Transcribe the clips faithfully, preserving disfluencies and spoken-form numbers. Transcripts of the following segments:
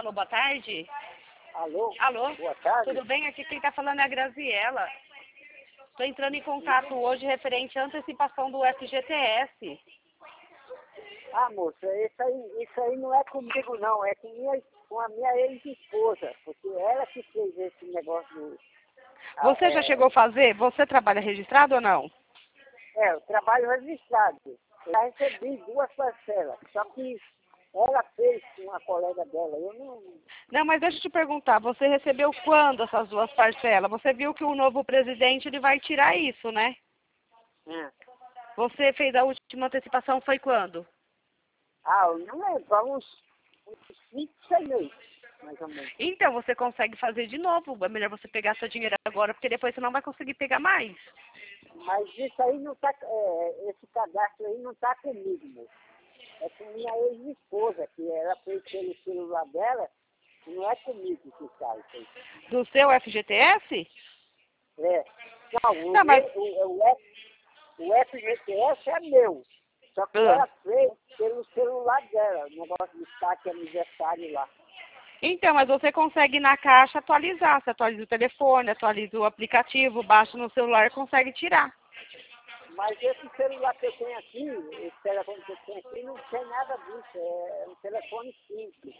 Alô, boa tarde. Alô? Alô? Boa tarde. Tudo bem? Aqui quem está falando é a Graziela. Estou entrando em contato hoje referente à antecipação do F G T S. Ah, moça, isso aí, isso aí não é comigo não, é com, minha, com a minha ex-esposa, porque ela que fez esse negócio do... Você ah, já é, chegou a fazer? Você trabalha registrado ou não? é, o trabalho registrado. Eu já recebi duas parcelas, só que ela fez com uma colega dela, eu não... Não, mas deixa eu te perguntar, você recebeu quando essas duas parcelas? Você viu que o novo presidente ele vai tirar isso, né? É. Você fez a última antecipação foi quando? Ah, eu não lembro, há uns, uns cinco, seis meses, mais ou menos. Então, você consegue fazer de novo. É melhor você pegar seu dinheiro agora, porque depois você não vai conseguir pegar mais. Mas isso aí não tá, é, esse cadastro aí não tá comigo, moço. É com minha ex-esposa, que ela fez pelo celular dela, e não é comigo que sai isso aí. Do seu F G T S? É. Não, o, Não, mas... meu- o, o, F- o F G T S é meu. Só que Ah. ela fez pelo celular dela, o negócio de destaque aniversário lá. Então, mas você consegue na caixa atualizar. Você atualiza o telefone, atualiza o aplicativo, baixa no celular e consegue tirar. Mas esse celular que eu tenho aqui, esse telefone que eu tenho aqui, não tem nada disso. É um telefone simples.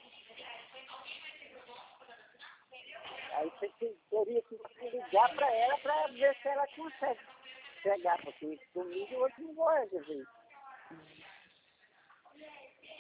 Aí você te- teria que ligar para ela para ver se ela consegue pegar, porque comigo eu não vou resolver.